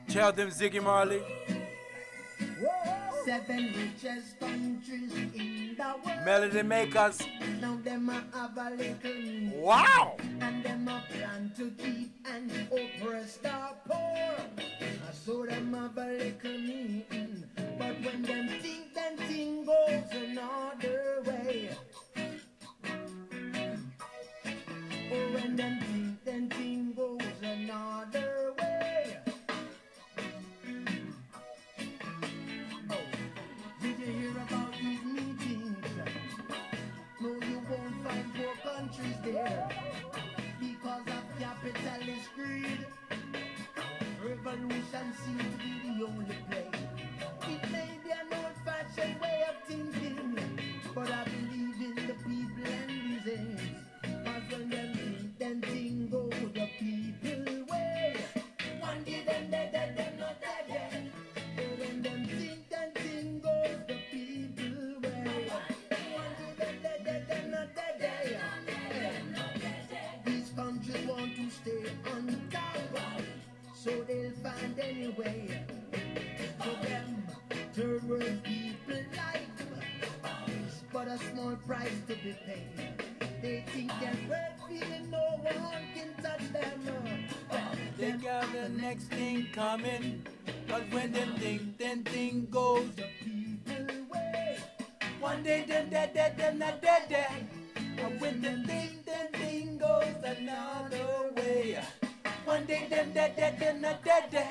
Tell them, Ziggy Marley. Seven richest countries in the world. Melody makers. Now them a have a little. Wow. And them a plan to keep and oppress the poor. So them have a little meeting. But when them think, then thing goes another way. Oh, when them think, then thing goes another way. Oh, did you hear about these meetings? No, you won't find poor countries there because of capitalist greed. Revolution seems to be the only play. It may be an old-fashioned way of thinking, but I believe in the people and reasons. Cause when them think, then thing go the people way. One day them dead, them not dead. But when them think, then thing goes the people way. One day them dead, them not dead. These countries want to stay on top, so they'll find any way. For them, third world people life is but a small price to be paid. They think they're worth feeling, no one can touch them. They got the next thing coming. Cause when them think, then thing goes. The people way. One day them dead, them not dead. And when them think, then thing goes another way. One day them dead, them not dead.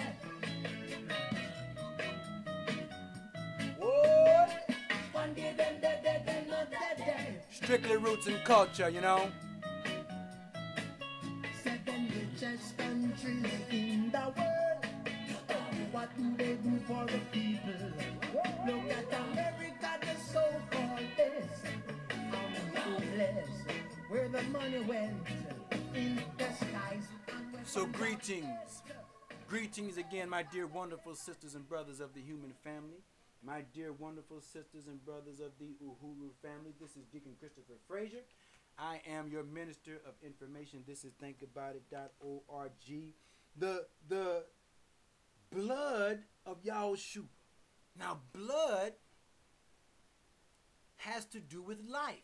Whoa. One day them dead, them not dead. Strictly roots and culture, you know. Seven richest countries in the world. What do they do for the people? Look at America, the so-called best. I'm so blessed where the money went in the skies. So greetings again, my dear wonderful sisters and brothers of the human family. My dear wonderful sisters and brothers of the Uhuru family. This is Deacon Christopher Frazier. I am your minister of information. This is thinkaboutit.org. The blood of Yahushua. Now, blood has to do with life.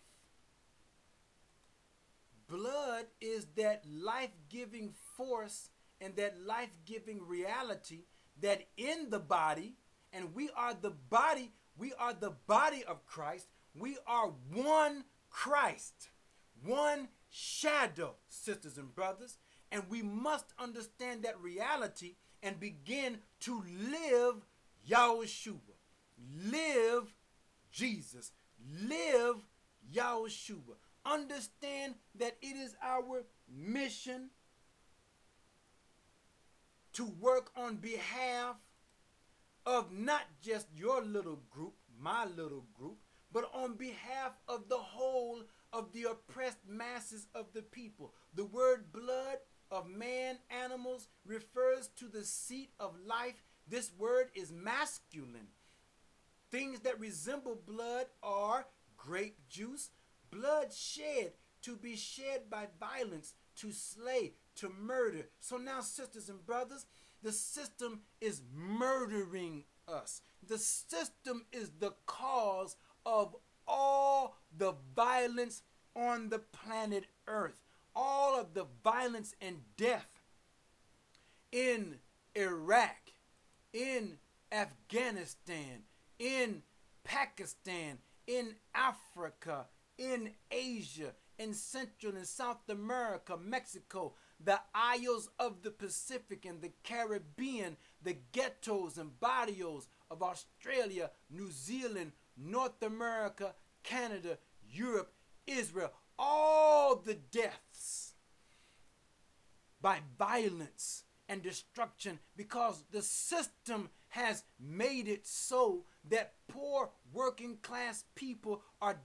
Blood is that life-giving force and that life-giving reality that in the body, and we are the body of Christ. We are one Christ, one shadow, sisters and brothers, and we must understand that reality and begin to live Yahushua, live Jesus, live Yahushua. Understand that it is our mission to work on behalf of not just your little group, my little group, but on behalf of the whole of the oppressed masses of the people. The word blood of man, animals, refers to the seat of life. This word is masculine. Things that resemble blood are grape juice, blood shed, to be shed by violence, to slay, to murder. So now, sisters and brothers, the system is murdering us. The system is the cause of all the violence on the planet Earth. All of the violence and death in Iraq, in Afghanistan, in Pakistan, in Africa, in Asia, in Central and South America, Mexico, the isles of the Pacific and the Caribbean, the ghettos and barrios of Australia, New Zealand, North America, Canada, Europe, Israel, all the deaths by violence and destruction, because the system has made it so that poor working class people are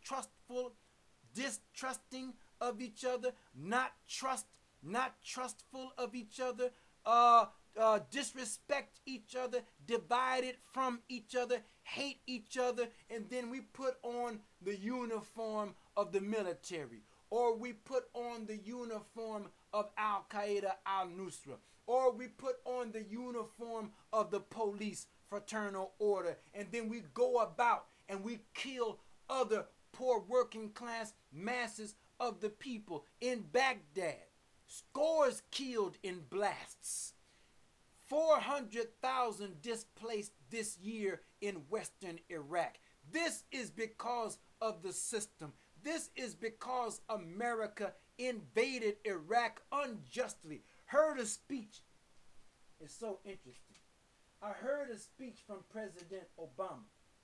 distrusting of each other, not trustful of each other, disrespect each other, divided from each other, hate each other, and then we put on the uniform of the military, or we put on the uniform of Al Qaeda, Al Nusra, or we put on the uniform of the police, fraternal order, and then we go about and we kill other poor working class masses of the people in Baghdad. Scores killed in blasts. 400,000 displaced this year in Western Iraq. This is because of the system. This is because America invaded Iraq unjustly. Heard a speech. It's so interesting. I heard a speech from President Obama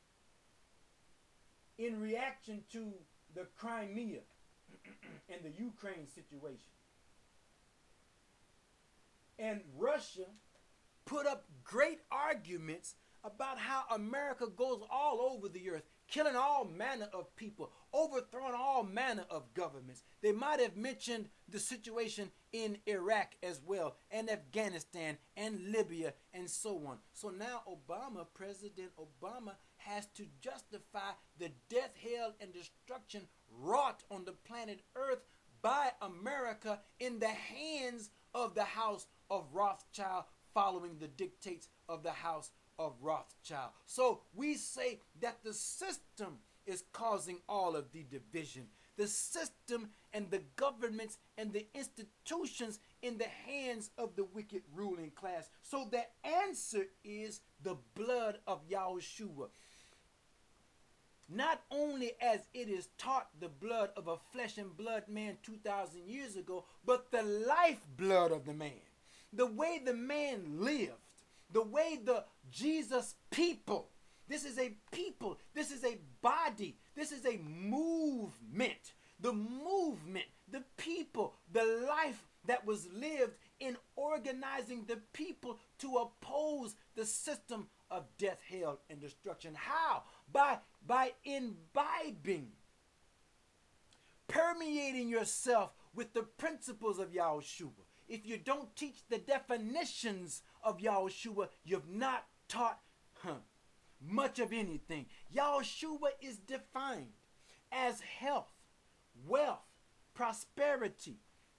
in reaction to the Crimea and the Ukraine situation. And Russia put up great arguments about how America goes all over the earth, killing all manner of people, overthrowing all manner of governments. They might have mentioned the situation in Iraq as well, and Afghanistan, and Libya, and so on. So now Obama, President Obama, has to justify the death, hell, and destruction wrought on the planet Earth by America in the hands of the House of Rothschild, following the dictates of the House of Rothschild. So we say that the system is causing all of the division. The system and the governments and the institutions in the hands of the wicked ruling class. So the answer is the blood of Yahushua. Not only as it is taught, the blood of a flesh and blood man 2,000 years ago, but the lifeblood of the man. The way the man lived, the way the Jesus people, this is a people, this is a body, this is a movement. The movement, the people, the life that was lived in organizing the people to oppose the system of death, hell, and destruction. How? By imbibing, permeating yourself with the principles of Yahushua. If you don't teach the definitions of Yahushua, you've not taught much of anything. Yahushua is defined as health, wealth, prosperity,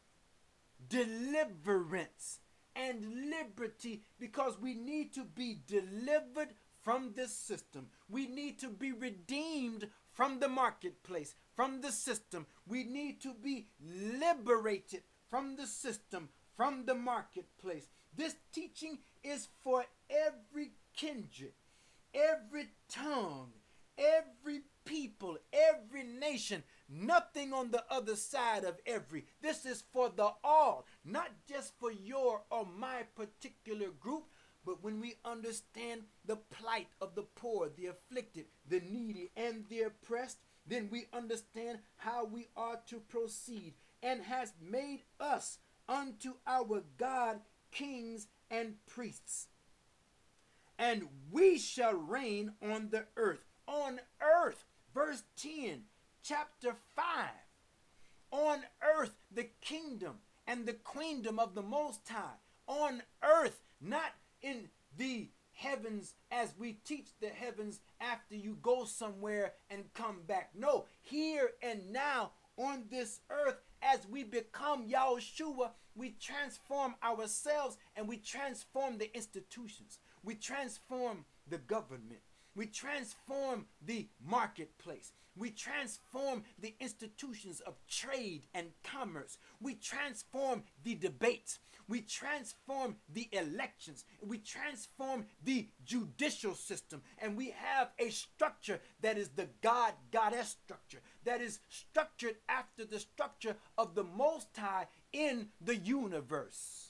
deliverance, and liberty, because we need to be delivered from this system. We need to be redeemed from the marketplace, from the system. We need to be liberated from the system, from the marketplace. This teaching is for every kindred, every tongue, every people, every nation. Nothing on the other side of every. This is for the all, not just for your or my particular group, but when we understand the plight of the poor, the afflicted, the needy, and the oppressed, then we understand how we are to proceed, and has made us unto our God kings and priests. And we shall reign on the earth. On earth, verse 10, chapter 5. On earth, the kingdom and the queendom of the Most High. On earth, not in the heavens as we teach the heavens after you go somewhere and come back. No, here and now on this earth, as we become Yahushua, we transform ourselves and we transform the institutions. We transform the government. We transform the marketplace. We transform the institutions of trade and commerce. We transform the debates. We transform the elections. We transform the judicial system. And we have a structure that is the God-Goddess structure, that is structured after the structure of the Most High in the universe.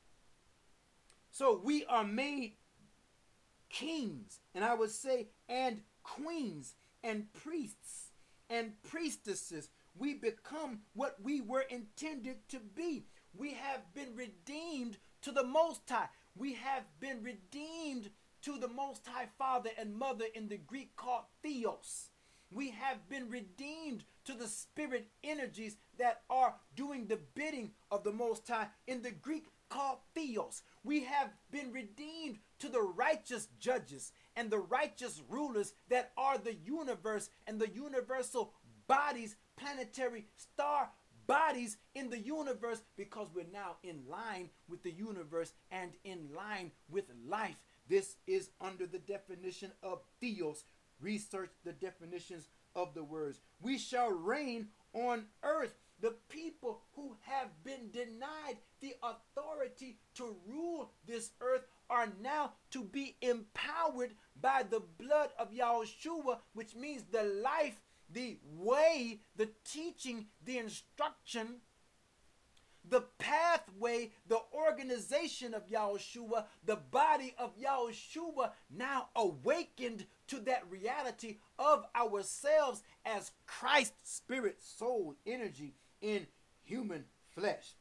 So we are made kings, and I would say, and queens, and priests, and priestesses. We become what we were intended to be. We have been redeemed to the Most High. We have been redeemed to the Most High Father and Mother, in the Greek called Theos. We have been redeemed to the spirit energies that are doing the bidding of the Most High, in the Greek called Theos. We have been redeemed to the righteous judges and the righteous rulers that are the universe and the universal bodies, planetary star bodies in the universe because we're now in line with the universe and in line with life. This is under the definition of theos. Research the definitions of the words. We shall reign on earth. The people who have been denied the authority to rule this earth are now to be empowered by the blood of Yahushua, which means the life, the way, the teaching, the instruction, the pathway, the organization of Yahushua, the body of Yahushua, now awakened to that reality of ourselves as Christ, spirit, soul, energy in human flesh.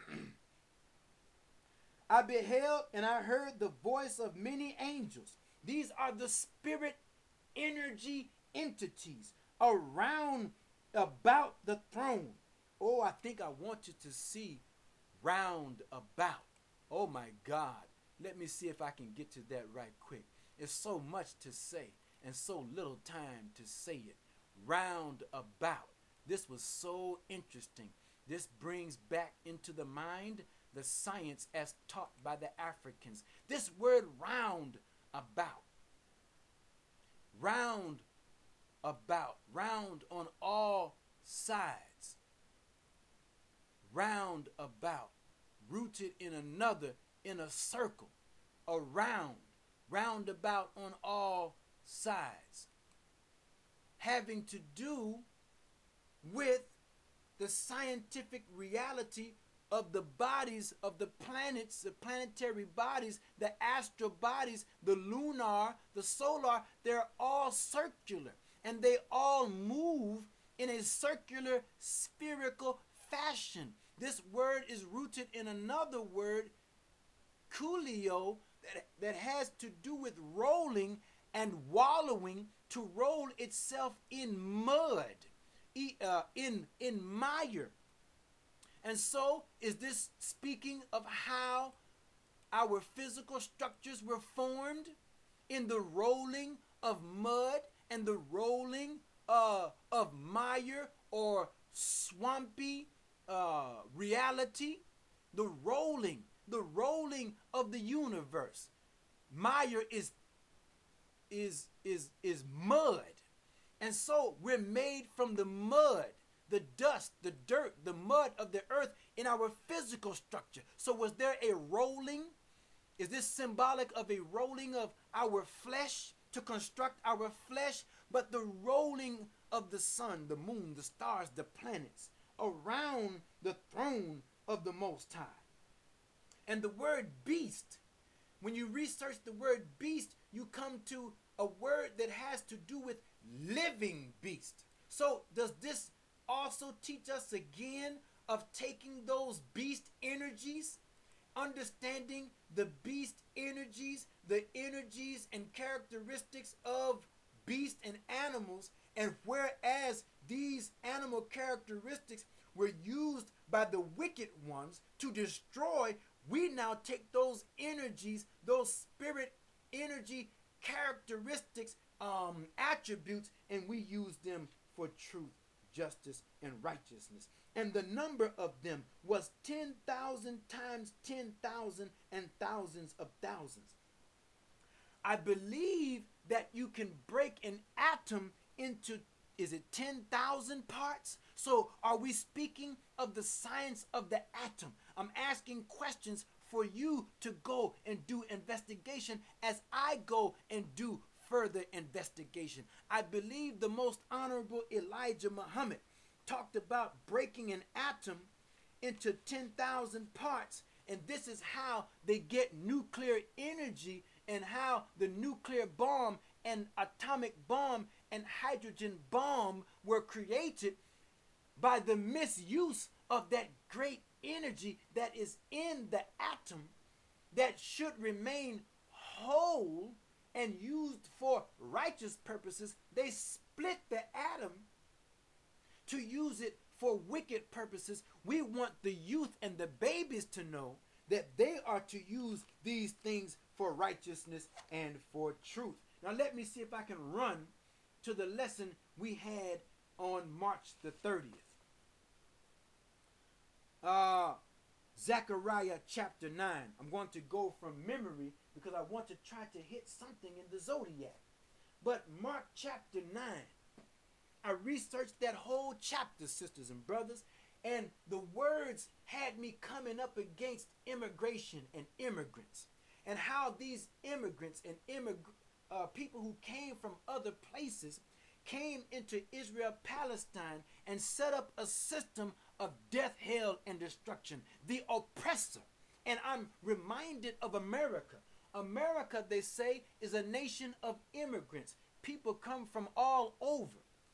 I beheld and I heard the voice of many angels. These are the spirit energy entities around about the throne. Oh, I think I want you to see round about. Oh my God. Let me see if I can get to that right quick. It's so much to say and so little time to say it. Round about. This was so interesting. This brings back into the mind the science as taught by the Africans. This word round about. Round about. Round on all sides. Round about. Rooted in another, in a circle. Around. Round about on all sides. Having to do with the scientific reality of the bodies of the planets, the planetary bodies, the astral bodies, the lunar, the solar. They're all circular and they all move in a circular spherical fashion. This word is rooted in another word, coolio, that has to do with rolling and wallowing, to roll itself in mud, in mire. And so is this speaking of how our physical structures were formed in the rolling of mud and the rolling of mire or swampy reality? The rolling of the universe. Mire is mud. And so we're made from the mud, the dust, the dirt, the mud of the earth in our physical structure. So was there a rolling? Is this symbolic of a rolling of our flesh to construct our flesh? But the rolling of the sun, the moon, the stars, the planets around the throne of the Most High. And the word beast, when you research the word beast, you come to a word that has to do with living beast. So does this also teach us again of taking those beast energies, understanding the beast energies, the energies and characteristics of beast and animals, and whereas these animal characteristics were used by the wicked ones to destroy, we now take those energies, those spirit energy characteristics, attributes, and we use them for truth, justice, and righteousness. And the number of them was 10,000 times 10,000 and thousands of thousands. I believe that you can break an atom into, is it 10,000 parts? So are we speaking of the science of the atom? I'm asking questions for you to go and do investigation as I go and do further investigation. I believe the most honorable Elijah Muhammad talked about breaking an atom into 10,000 parts, and this is how they get nuclear energy, and how the nuclear bomb and atomic bomb and hydrogen bomb were created by the misuse of that great energy that is in the atom that should remain whole and used for righteous purposes. They split the atom to use it for wicked purposes. We want the youth and the babies to know that they are to use these things for righteousness and for truth. Now let me see if I can run to the lesson we had on March the 30th. uh, Zechariah chapter 9. I'm going to go from memory because I want to try to hit something in the zodiac. But Mark chapter 9, I researched that whole chapter, sisters and brothers, and the words had me coming up against immigration and immigrants, and how these immigrants and people who came from other places came into Israel, Palestine, and set up a system of death, hell, and destruction. The oppressor. And I'm reminded of America. America, they say, is a nation of immigrants. People come from all over.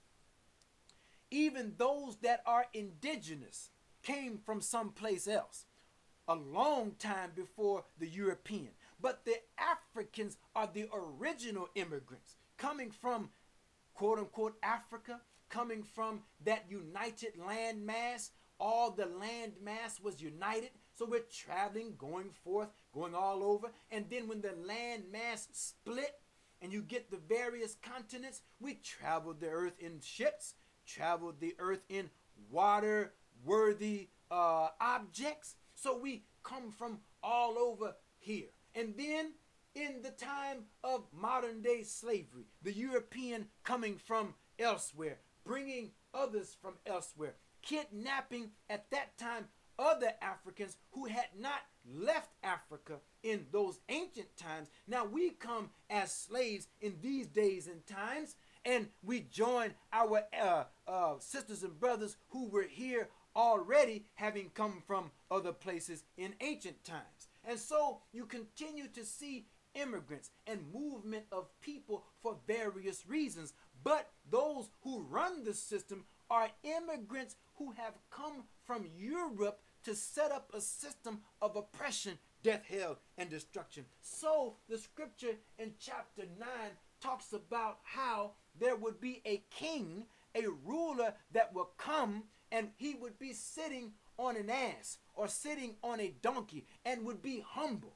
Even those that are indigenous came from someplace else a long time before the European. But the Africans are the original immigrants coming from quote unquote Africa, coming from that united land mass. All the land mass was united. So we're traveling, going forth, going all over. And then when the land mass split and you get the various continents, we traveled the earth in ships, traveled the earth in water-worthy objects. So we come from all over here. And then in the time of modern day slavery, the European coming from elsewhere, bringing others from elsewhere, kidnapping at that time other Africans who had not left Africa in those ancient times. Now we come as slaves in these days and times, and we join our sisters and brothers who were here already, having come from other places in ancient times. And so you continue to see immigrants and movement of people for various reasons. But those who run the system are immigrants who have come from Europe to set up a system of oppression, death, hell, and destruction. So the scripture in chapter 9 talks about how there would be a king, a ruler that will come, and he would be sitting on an ass or sitting on a donkey and would be humble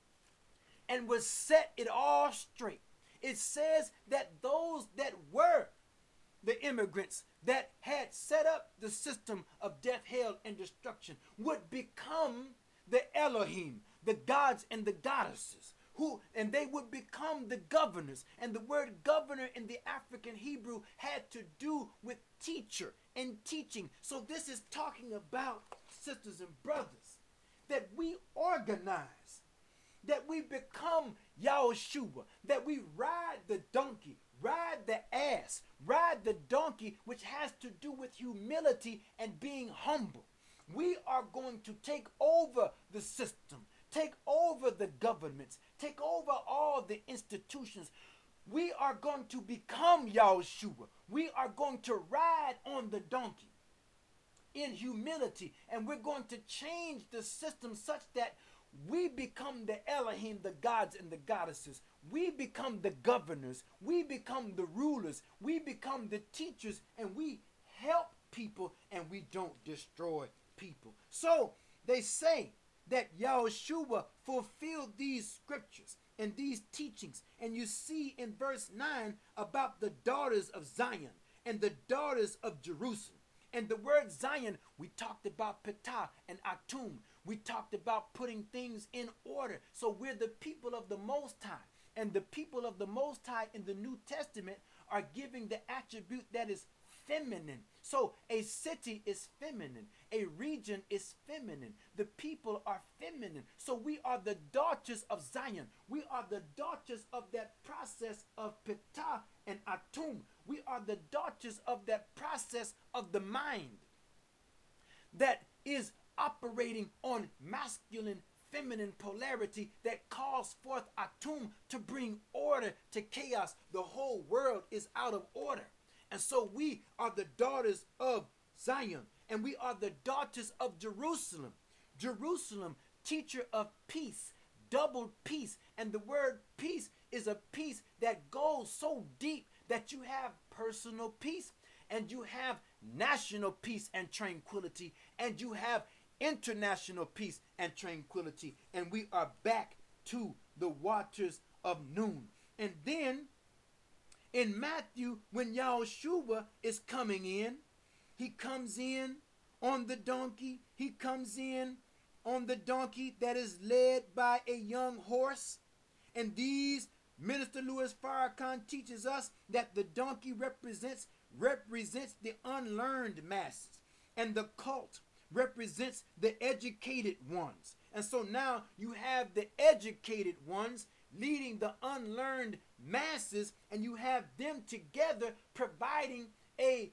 and would set it all straight. It says that those that were the immigrants that had set up the system of death, hell, and destruction would become the Elohim, the gods and the goddesses, and they would become the governors. And the word governor in the African Hebrew had to do with teacher and teaching. So this is talking about, sisters and brothers, that we organize, that we become Yahushua, that we ride the donkey, ride the ass, ride the donkey, which has to do with humility and being humble. We are going to take over the system, take over the governments, take over all the institutions. We are going to become Yahushua. We are going to ride on the donkey in humility, and we're going to change the system such that we become the Elohim, the gods and the goddesses. We become the governors. We become the rulers. We become the teachers, and we help people, and we don't destroy people. So they say that Yahushua fulfilled these scriptures and these teachings. And you see in verse 9 about the daughters of Zion and the daughters of Jerusalem. And the word Zion, we talked about Petah and Atum. We talked about putting things in order. So we're the people of the Most High. And the people of the Most High in the New Testament are giving the attribute that is feminine. So a city is feminine. A region is feminine. The people are feminine. So we are the daughters of Zion. We are the daughters of that process of Petah and Atum. We are the daughters of that process of the mind that is operating on masculine, feminine polarity that calls forth Atum to bring order to chaos. The whole world is out of order. And so we are the daughters of Zion, and we are the daughters of Jerusalem. Jerusalem, teacher of peace, double peace. And the word peace is a peace that goes so deep that you have personal peace, and you have national peace and tranquility, and you have international peace and tranquility. And we are back to the waters of noon. And then in Matthew, when Yahushua is coming in, he comes in on the donkey. He comes in on the donkey that is led by a young horse. And these, Minister Louis Farrakhan teaches us that the donkey represents the unlearned masses, and the cult represents the educated ones. And so now you have the educated ones leading the unlearned masses, and you have them together providing a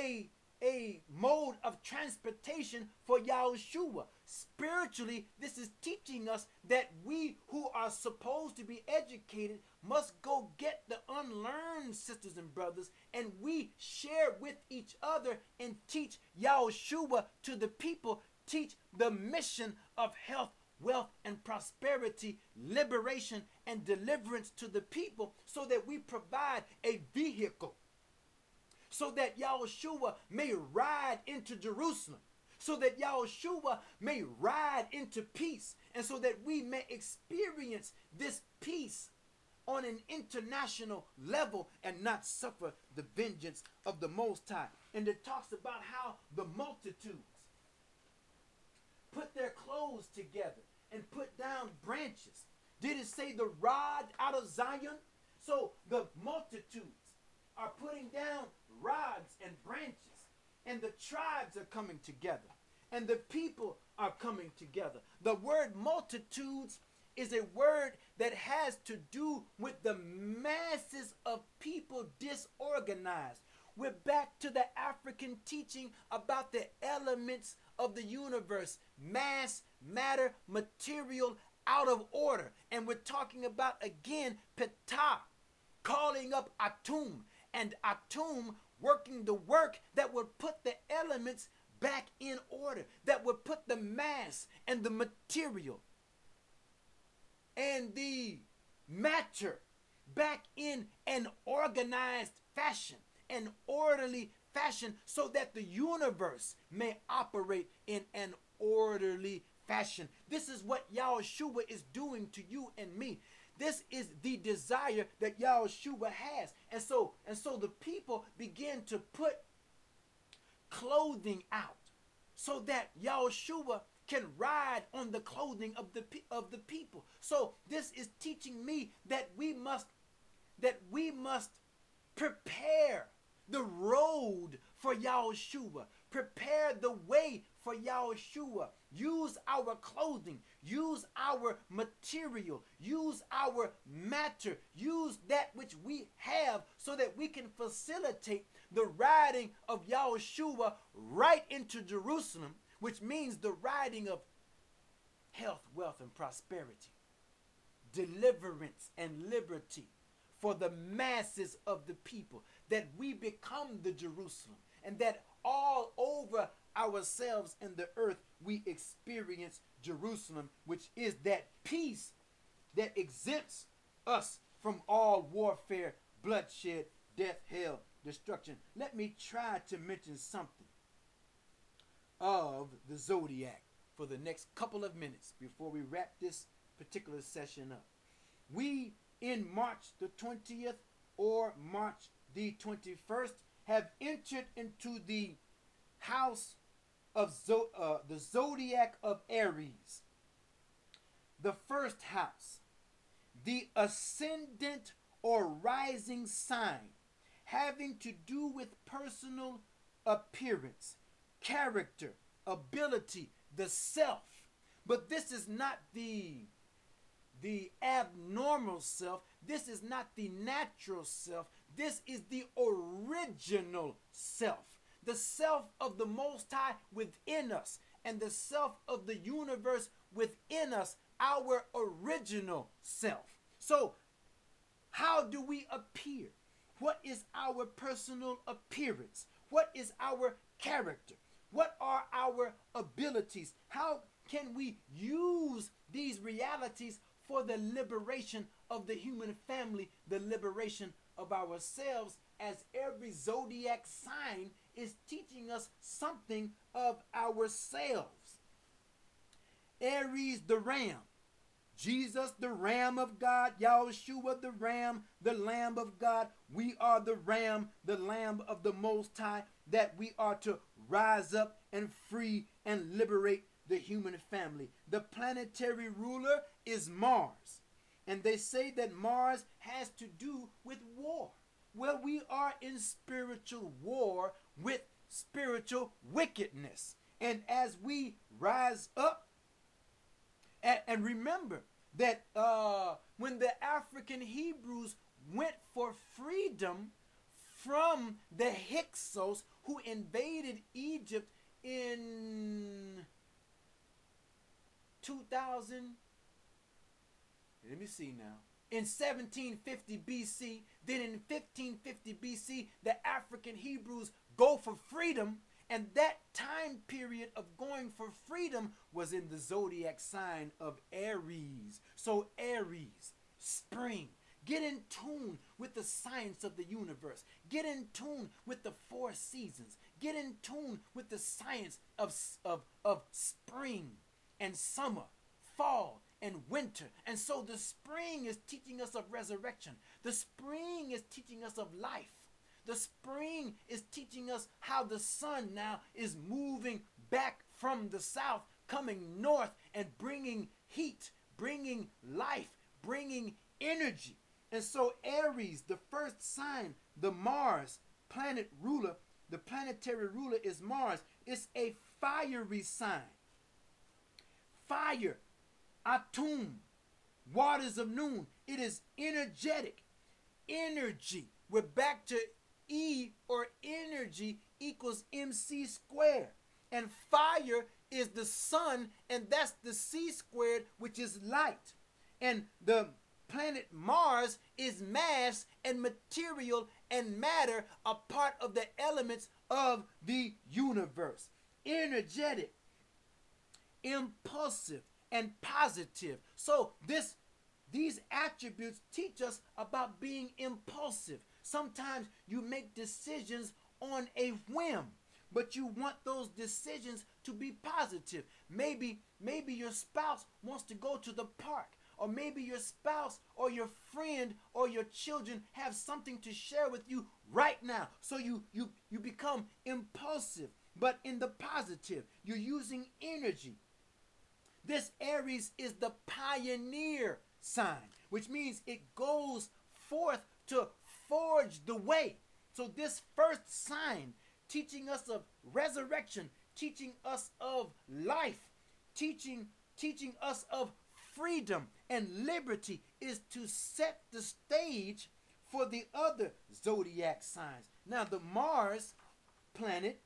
mode of transportation for Yahushua. Spiritually, this is teaching us that we who are supposed to be educated must go get the unlearned sisters and brothers, and we share with each other and teach Yahushua to the people, teach the mission of health, wealth, and prosperity, liberation, and deliverance to the people, so that we provide a vehicle, so that Yahushua may ride into Jerusalem, so that Yahushua may ride into peace, and so that we may experience this peace on an international level and not suffer the vengeance of the Most High. And it talks about how the multitudes put their clothes together and put down branches. Did it say the rod out of Zion? So the multitudes are putting down rods and branches, and the tribes are coming together, and the people are coming together. The word multitudes is a word that has to do with the masses of people disorganized. We're back to the African teaching about the elements of the universe: mass, matter, material, out of order. And we're talking about, again, Ptah calling up Atum, and Atum working the work that would put the elements back in order, that would put the mass and the material and the matter back in an organized fashion, an orderly fashion, so that the universe may operate in an orderly fashion. This is what Yahushua is doing to you and me. This is the desire that Yahushua has. And so the people begin to put clothing out so that Yahushua can ride on the clothing of the people. So this is teaching me that we must prepare the road for Yahushua, prepare the way for Yahushua. Use our clothing, use our material, use our matter, use that which we have, so that we can facilitate the riding of Yahushua right into Jerusalem, which means the riding of health, wealth, and prosperity, deliverance and liberty for the masses of the people, that we become the Jerusalem, and that all over ourselves in the earth we experience Jerusalem, which is that peace that exempts us from all warfare, bloodshed, death, hell, destruction. Let me try to mention something of the zodiac for the next couple of minutes before we wrap this particular session up. We, in March the 20th or March the 21st, have entered into the house of the zodiac of Aries, the first house, the ascendant or rising sign, having to do with personal appearance, character, ability, the self. But this is not the abnormal self. This is not the natural self. This is the original self. The self of the Most High within us, and the self of the universe within us, our original self. So, how do we appear? What is our personal appearance? What is our character? What are our abilities? How can we use these realities for the liberation of the human family, the liberation of ourselves, as every zodiac sign is teaching us something of ourselves? Aries, the ram, Jesus, the Ram of God, Yahushua, the Ram, the Lamb of God. We are the Ram, the Lamb of the Most High, that we are to rise up and free and liberate the human family. The planetary ruler is Mars. And they say that Mars has to do with war. Well, we are in spiritual war with spiritual wickedness. And as we rise up, and remember that when the African Hebrews went for freedom from the Hyksos who invaded Egypt in 2000, let me see now, in 1750 BC, then in 1550 BC, the African Hebrews go for freedom. And that time period of going for freedom was in the zodiac sign of Aries. So Aries, spring. Get in tune with the science of the universe. Get in tune with the 4 seasons. Get in tune with the science of spring and summer, fall and winter. And so the spring is teaching us of resurrection. The spring is teaching us of life. The spring is teaching us how the sun now is moving back from the south, coming north and bringing heat, bringing life, bringing energy. And so Aries, the first sign, the Mars planet ruler, the planetary ruler is Mars. It's a fiery sign. Fire, Atum, waters of noon. It is energetic. Energy. We're back to E, or energy, equals MC squared. And fire is the sun, and that's the C squared, which is light. And the planet Mars is mass and material and matter, a part of the elements of the universe. Energetic, impulsive, and positive. So these attributes teach us about being impulsive. Sometimes you make decisions on a whim, but you want those decisions to be positive. Maybe your spouse wants to go to the park, or maybe your spouse or your friend or your children have something to share with you right now. So you become impulsive, but in the positive. You're using energy. This Aries is the pioneer sign, which means it goes forth to forge the way. So this first sign, teaching us of resurrection, teaching us of life, teaching us of freedom and liberty, is to set the stage for the other zodiac signs. Now the Mars planet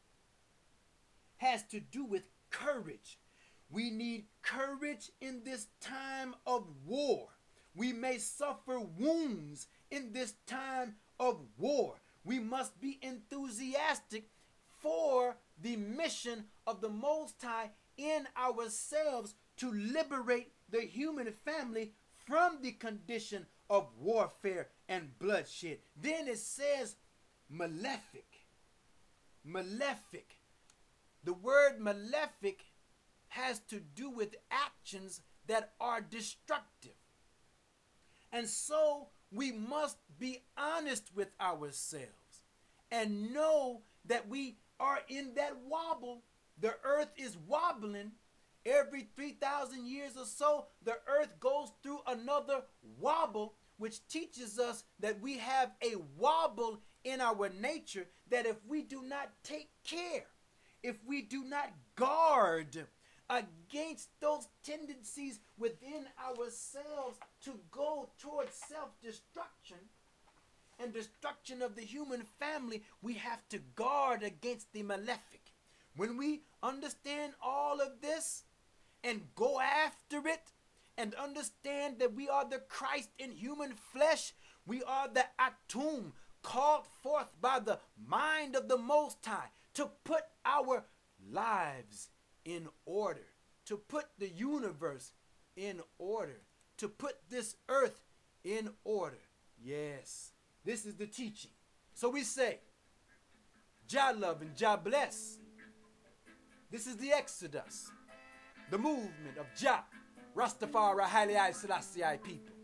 has to do with courage. We need courage in this time of war. We may suffer wounds in this time of war. We must be enthusiastic for the mission of the Most High in ourselves to liberate the human family from the condition of warfare and bloodshed. Then it says malefic. Malefic. The word malefic has to do with actions that are destructive. And so we must be honest with ourselves and know that we are in that wobble. The earth is wobbling. Every 3,000 years or so, the earth goes through another wobble, which teaches us that we have a wobble in our nature, that if we do not take care, if we do not guard against those tendencies within ourselves to go towards self-destruction and destruction of the human family, we have to guard against the malefic. When we understand all of this and go after it and understand that we are the Christ in human flesh, we are the Atum, called forth by the mind of the Most High to put our lives in order, to put the universe in order, to put this earth in order. Yes, this is the teaching. So we say, Jah love and Jah bless. This is the Exodus, the movement of Jah, Rastafari, Haile Selassie people.